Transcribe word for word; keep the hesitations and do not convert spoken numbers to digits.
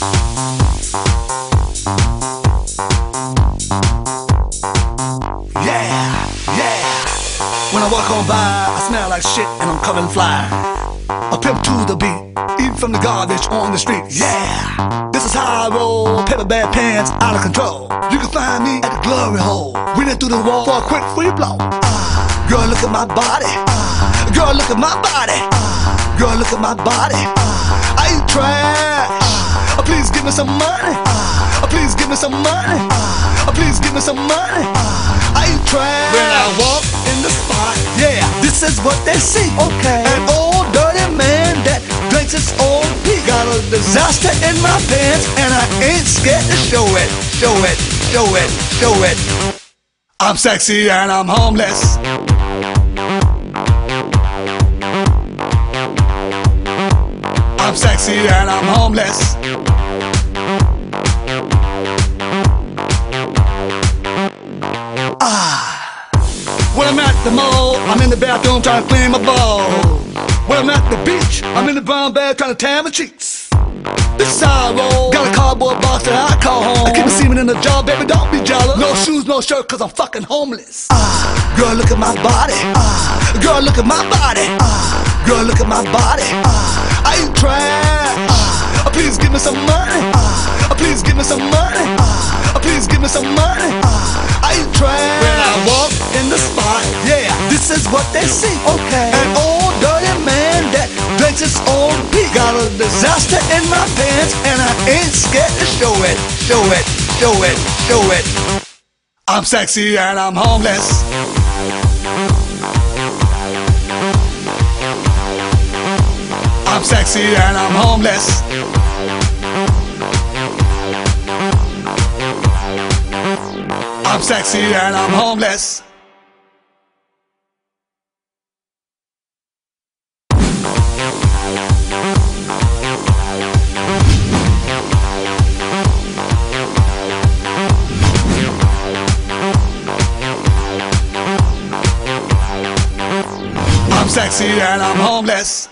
Yeah, yeah. When I walk on by, I smell like shit and I'm coming fly. A pimp to the beat, eat from the garbage on the street. Yeah, this is how I roll. Paper bag pants out of control. You can find me at the glory hole, winning through the wall for a quick free blow. Uh, girl, look at my body. Uh, girl, look at my body. Uh, girl, look at my body. Uh, I ain't trash. Uh, please give me some money. Uh, please give me some money. Uh, please give me some money. Uh, I ain't trash. When I walk in the spot, yeah, this is what they see. Okay, an old dirty man that drinks his own pee. Got a disaster in my pants and I ain't scared to show it, show it, show it, show it. I'm sexy and I'm homeless. I'm sexy and I'm homeless. Ah, when I'm at the mall, I'm in the bathroom trying to clean my balls. When I'm at the beach, I'm in the brown bag trying to tan my cheeks. This is how I roll. Got a cardboard box that I call home. I keep the semen in the jar, baby, don't be jealous. No shoes, no shirt, cause I'm fucking homeless. Ah, girl, look at my body. Ah, girl, look at my body. Ah, girl, look at my body. Ah, I ain't trash. Ah, please give me some money. Ah, please give me some money. Ah, please give me some money. Ah, I ain't trash. When I walk in the spot, yeah, this is what they see. Okay, an old dirty man that drinks his own pee. Got a disaster in my pants and I ain't scared to show it, show it, show it, show it. I'm sexy and I'm homeless. I'm sexy and I'm homeless. I'm sexy and I'm homeless. I'm sexy and I'm homeless.